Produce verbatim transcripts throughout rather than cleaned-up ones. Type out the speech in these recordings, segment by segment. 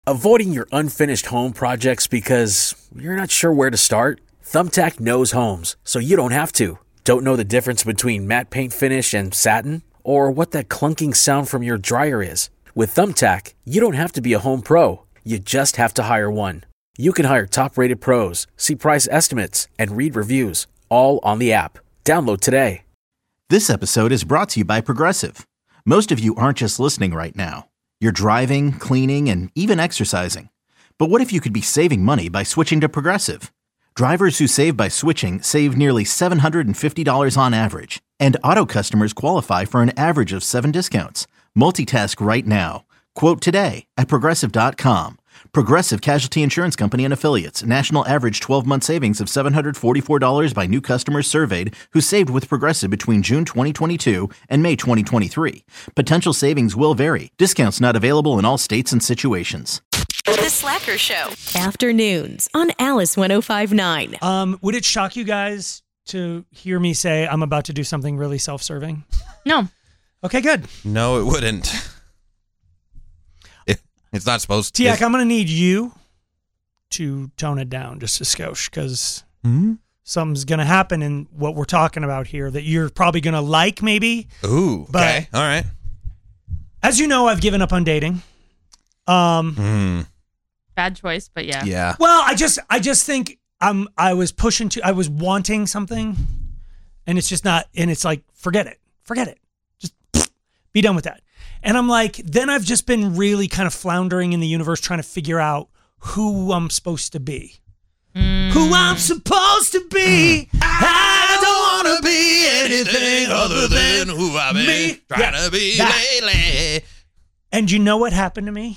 Avoiding your unfinished home projects because you're not sure where to start? Thumbtack knows homes, so you don't have to. Don't know the difference between matte paint finish and satin? Or what that clunking sound from your dryer is? With Thumbtack, you don't have to be a home pro. You just have to hire one. You can hire top-rated pros, see price estimates, and read reviews, all on the app. Download today. This episode is brought to you by Progressive. Most of you aren't just listening right now. You're driving, cleaning, and even exercising. But what if you could be saving money by switching to Progressive? Drivers who save by switching save nearly seven hundred fifty dollars on average. And auto customers qualify for an average of seven discounts. Multitask right now. Quote today at Progressive dot com. Progressive Casualty Insurance Company and Affiliates. National average twelve-month savings of seven hundred forty-four dollars by new customers surveyed who saved with Progressive between June twenty twenty-two and May twenty twenty-three. Potential savings will vary. Discounts not available in all states and situations. The Slacker Show. Afternoons on Alice one oh five point nine. Um, would it shock you guys to hear me say I'm about to do something really self-serving? No. Okay, good. No, it wouldn't. It, it's not supposed to. Tiak, I'm going to need you to tone it down just a skosh because Hmm? something's going to happen in what we're talking about here that you're probably going to like maybe. Ooh, But- okay. All right. As you know, I've given up on dating. Um, Mm, Bad choice, but yeah. yeah. well, I just I just think I'm I was pushing to I was wanting something and it's just not and it's like forget it. Forget it. Just be done with that. And I'm like then I've just been really kind of floundering in the universe trying to figure out who I'm supposed to be. Mm. Who I'm supposed to be. I don't want to be anything other than who I've been me. trying Yeah, to be that. lately. And you know what happened to me?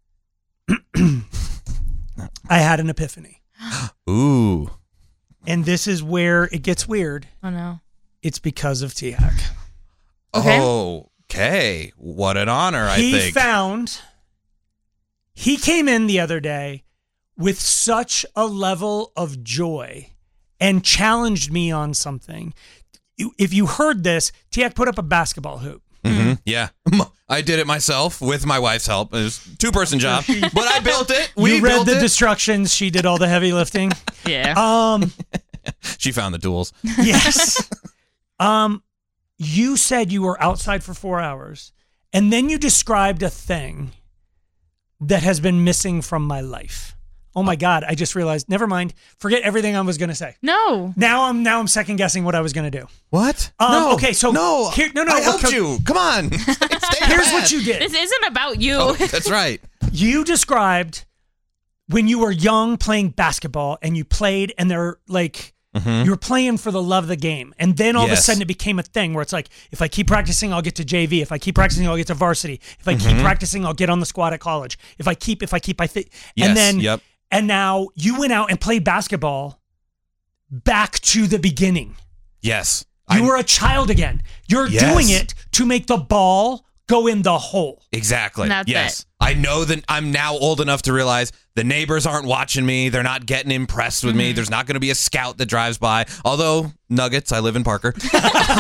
I had an epiphany. Ooh. And this is where it gets weird. Oh, no. It's because of Tiak. Okay. Okay. What an honor, I he think. found, he came in the other day with such a level of joy and challenged me on something. If you heard this, Tiak put up a basketball hoop. Mm-hmm. Yeah. I did it myself with my wife's help. It was a two-person job, but I built it. We you read built the it. instructions. She did all the heavy lifting. Yeah. Um, She found the tools. yes. Um, you said you were outside for four hours, and then you described a thing that has been missing from my life. Oh my God! I just realized. Never mind. Forget everything I was going to say. No. Now I'm now I'm second guessing what I was going to do. What? Um, no. okay, so no. here- no, no, I we're helped co- you. Come on. Here's what you did. This isn't about you. Oh, that's right. You described when you were young playing basketball and you played and they're like you were playing for the love of the game. And then all of a Yes. sudden it became a thing where it's like, if I keep practicing, I'll get to J V. If I keep practicing, I'll get to varsity. If I keep practicing, I'll get on the squad at college. If I keep, if I keep, I think. Yes, And then, yep. and now you went out and played basketball back to the beginning. Yes. You I- were a child again. You're Yes. doing it to make the ball go in the hole. Exactly. That's yes. it. I know that I'm now old enough to realize the neighbors aren't watching me. They're not getting impressed with me. There's not going to be a scout that drives by. Although, Nuggets, I live in Parker. but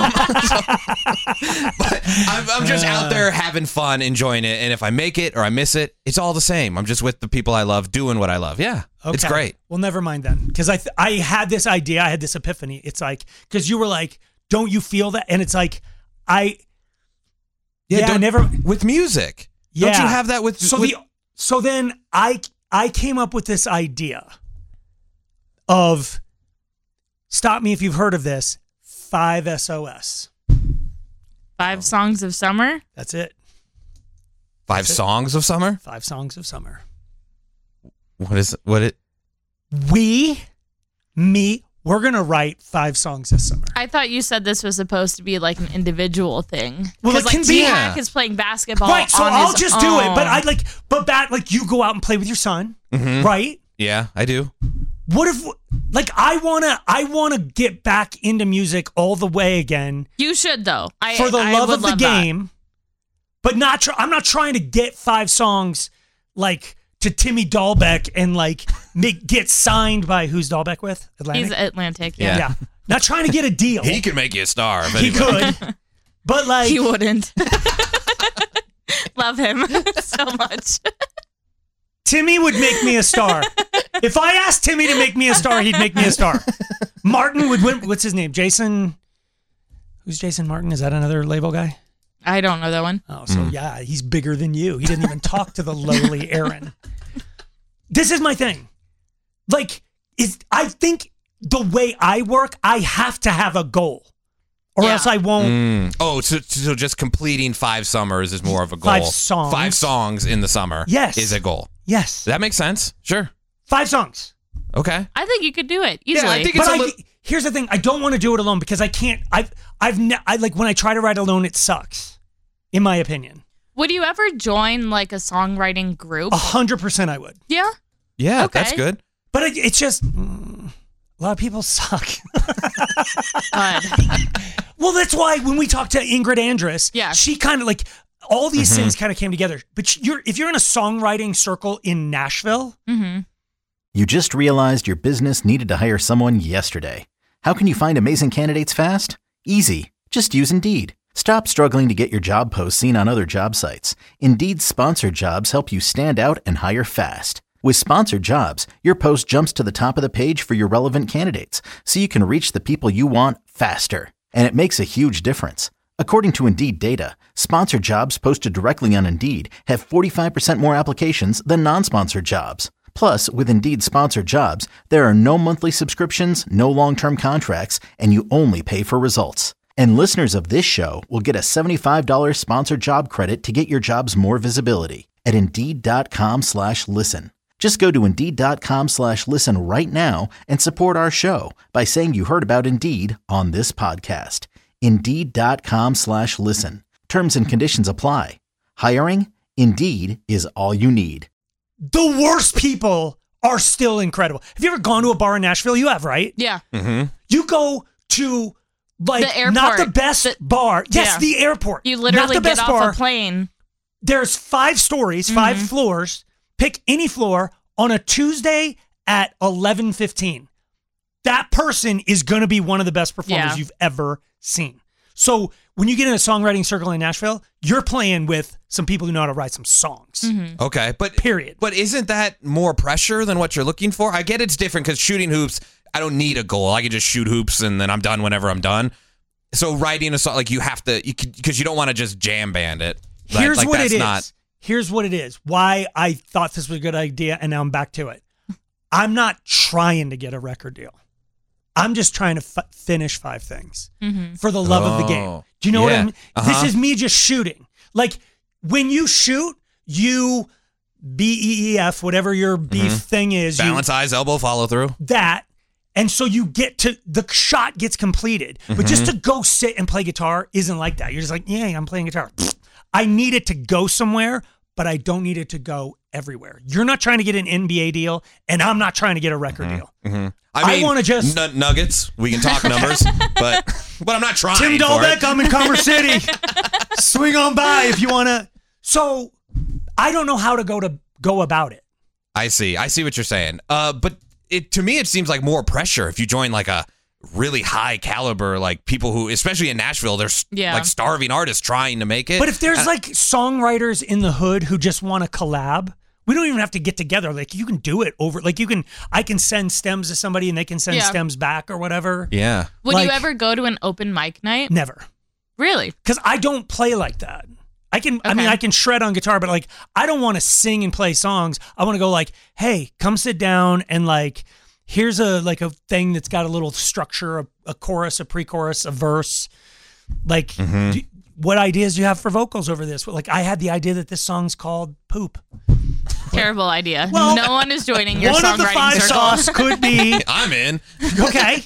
I'm, I'm just out there having fun, enjoying it. And if I make it or I miss it, it's all the same. I'm just with the people I love, doing what I love. Yeah. It's Okay. great. Well, never mind then, because I th- I had this idea, I had this epiphany. It's like because you were like, "Don't you feel that?" And it's like, I yeah, I don't- never With music. yeah. Don't you have that with... so with, the so then I I came up with this idea of stop me if you've heard of this five S O S. Five songs of summer. That's it. Five That's it. songs of summer? Five songs of summer. What is what it... We, me, we're gonna write five songs this summer. I thought you said this was supposed to be like an individual thing. Well, it Because can like be. T-Hack is playing basketball. Right, so on I'll his just do it. But own. I like, but back like you go out and play with your son, right? Yeah, I do. What if, like, I wanna, I wanna get back into music all the way again You should though. I for the I love would of the love that. game, but not. Tr- I'm not trying to get five songs like to Timmy Dahlbeck and like make get signed by who's Dahlbeck with Atlantic. He's Atlantic. Yeah. Yeah. yeah, not trying to get a deal. He can make you a star. If He anybody- could, but like, He wouldn't. Love him so much. Timmy would make me a star. If I asked Timmy to make me a star, he'd make me a star. Martin would win. What's his name? Jason. Who's Jason Martin? Is that another label guy? I don't know that one. Oh, so mm. yeah, he's bigger than you. He didn't even talk to the lowly Aaron. This is my thing. Like, is I think the way I work, I have to have a goal. Or yeah. else I won't. Mm. Oh, so, so just completing five summers is more of a goal. Five songs. Five songs in the summer yes. is a goal. Yes. That makes sense. Sure. Five songs. Okay. I think you could do it easily. Yeah, I think but it's a I, li- here's the thing. I don't want to do it alone because I can't. I've, I've, ne- I like when I try to write alone, it sucks, in my opinion. Would you ever join like a songwriting group? A hundred percent I would. Yeah. Yeah, okay. that's good. But it, it's just, mm, a lot of people suck. God. Well, that's why when we talked to Ingrid Andress, yeah. she kind of like, all these mm-hmm. things kind of came together. But you're if you're in a songwriting circle in Nashville. Mm-hmm. You just realized your business needed to hire someone yesterday. How can you find amazing candidates fast? Easy. Just use Indeed. Stop struggling to get your job posts seen on other job sites. Indeed's sponsored jobs help you stand out and hire fast. With sponsored jobs, your post jumps to the top of the page for your relevant candidates, so you can reach the people you want faster. And it makes a huge difference. According to Indeed data, sponsored jobs posted directly on Indeed have forty-five percent more applications than non-sponsored jobs. Plus, with Indeed sponsored jobs, there are no monthly subscriptions, no long-term contracts, and you only pay for results. And listeners of this show will get a seventy-five dollars sponsored job credit to get your jobs more visibility at Indeed.com slash listen. Just go to Indeed.com slash listen right now and support our show by saying you heard about Indeed on this podcast. Indeed.com slash listen. Terms and conditions apply. Hiring? Indeed is all you need. The worst people are still incredible. Have you ever gone to a bar in Nashville? You have, right? Yeah. Mm-hmm. You go to like The airport. not the best The- bar. Yes, yeah. the airport. You Not literally the get best off bar. a plane. There's five stories, five Mhm. floors. Pick any floor on a Tuesday at eleven fifteen. That person is going to be one of the best performers Yeah. you've ever seen. So when you get in a songwriting circle in Nashville, you're playing with some people who know how to write some songs. Mm-hmm. Okay, but Period. But isn't that more pressure than what you're looking for? I get it's different because shooting hoops, I don't need a goal. I can just shoot hoops and then I'm done whenever I'm done. So writing a song, like you have to, because you, you don't want to just jam band it. Like, Here's like what that's it is. Not, Here's what it is. Why I thought this was a good idea, and now I'm back to it. I'm not trying to get a record deal. I'm just trying to f- finish five things Mm-hmm. for the love of the game. Oh, Do you know what yeah. I mean? Uh-huh. This is me just shooting. Like when you shoot, you B E E F, whatever your beef Mm-hmm. thing is, you, balance, eyes, elbow, follow through. that. And so you get to, the shot gets completed. But Mm-hmm. just to go sit and play guitar isn't like that. You're just like, yeah, I'm playing guitar. I need it to go somewhere, but I don't need it to go everywhere. You're not trying to get an N B A deal, and I'm not trying to get a record deal. Mm-hmm. I I, mean, wanna just- n- nuggets. We can talk numbers, but but I'm not trying. Tim for Dolbeck, it. I'm in Commerce City. Swing on by if you want to. So I don't know how to go to go about it. I see. I see what you're saying. Uh, but it to me, it seems like more pressure if you join like a really high caliber, like people who, especially in Nashville, they're s- Yeah. like starving artists trying to make it. But if there's And- like songwriters in the hood who just want to collab, we don't even have to get together. Like you can do it over, like you can, I can send stems to somebody and they can send Yeah. stems back or whatever. yeah, Would Like- you ever go to an open mic night? Never. Really? Because I don't play like that. I can, I mean, Okay. I can shred on guitar, but like, I don't want to sing and play songs. I want to go like, hey, come sit down and like, here's a, like a thing that's got a little structure, a, a chorus, a pre-chorus, a verse. Like, Mm-hmm. do, what ideas do you have for vocals over this? Like, I had the idea that this song's called Poop. Terrible idea. Well, no one is joining your One of the songwriting five circle. sauce could be, I'm in. okay,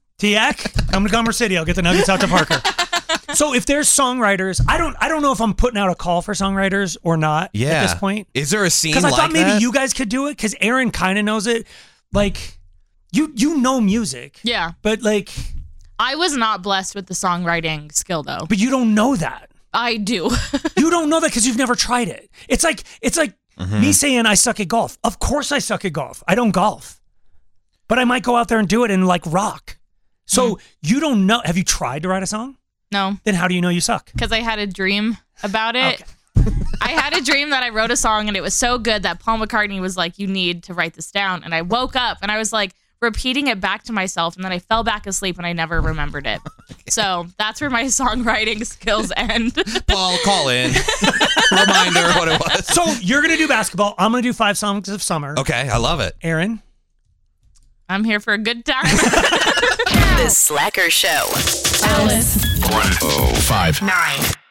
T-Ac, come to Commerce City. I'll get the nuggets out to Parker. So if there's songwriters, I don't I don't know if I'm putting out a call for songwriters or not Yeah. at this point. Is there a scene Because like I thought maybe that? you guys could do it because Aaron kind of knows it. Like, you you know music. Yeah. But like, I was not blessed with the songwriting skill though. but you don't know that. I do. You don't know that because you've never tried it. It's like it's like Mm-hmm. me saying I suck at golf. Of course I suck at golf. I don't golf. But I might go out there and do it and like rock. So Mm-hmm. you don't know. Have you tried to write a song? No, Then how do you know you suck? because I had a dream about it. Okay. I had a dream that I wrote a song and it was so good that Paul McCartney was like, you need to write this down. And I woke up and I was like repeating it back to myself. And then I fell back asleep and I never remembered it. So that's where my songwriting skills end. Paul, call in. Reminder what it was. So you're going to do basketball. I'm going to do five songs of summer. Okay, I love it. Aaron? I'm here for a good time. The Slacker Show. Alice. one oh five Nine.